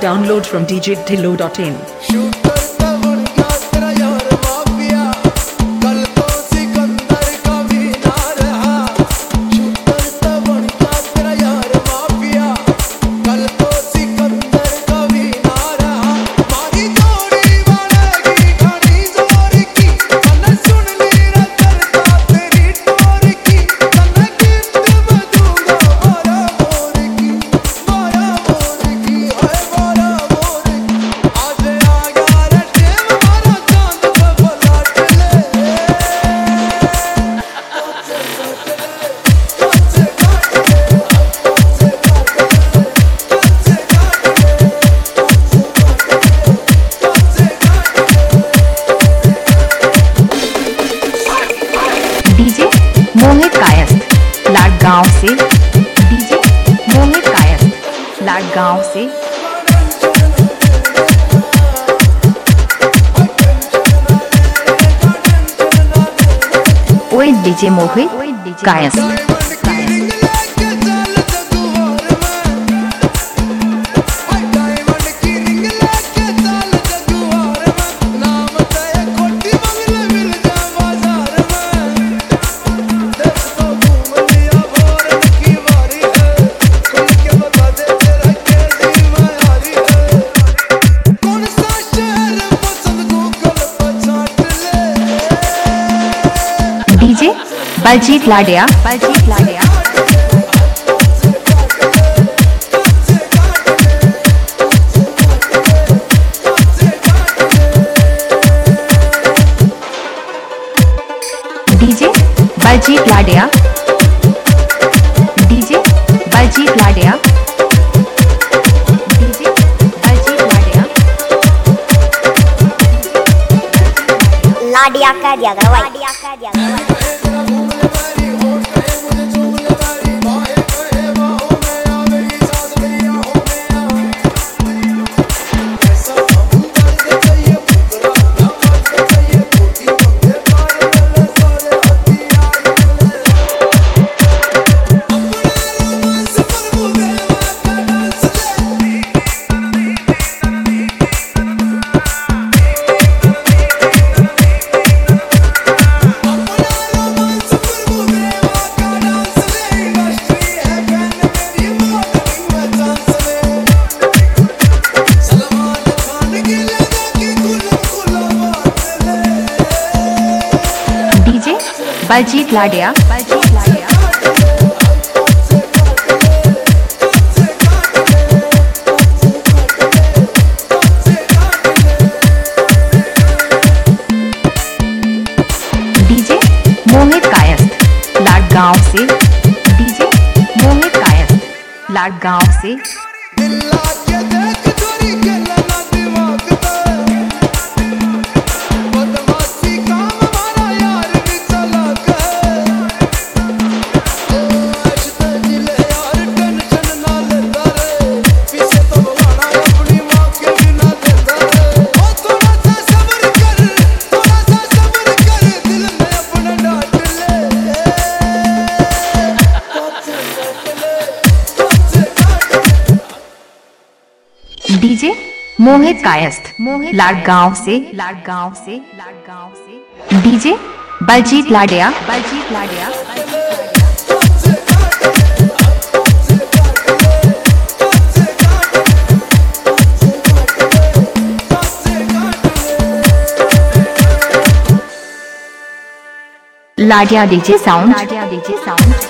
Download from djdhillo.in. DJ Mohit Kayasth Ladgaon से। DJ Mohit Kayasth Ladgaon से। ओए DJ Mohit Kayasth. DJ Baljeet Ladiya. Baljeet Ladiya. DJ Baljeet Ladiya. DJ Baljeet Ladiya. DJ Baljeet Ladiya. Ladiya का दिया करो भाई। लाडिया का दिया करो भाई। बलजीत लाडिया। बलजीत लाडिया। डीजे मोहित कायस्थ लाडगांव से। डीजे मोहित कायस्थ लाडगांव से। डीजे मोहित कायस्थ लाडगांव से। लाडगांव से। लाडगांव से। DJ Baljeet Ladiya. Baljeet Ladiya. Ladiya DJ sound. Ladiya DJ sound.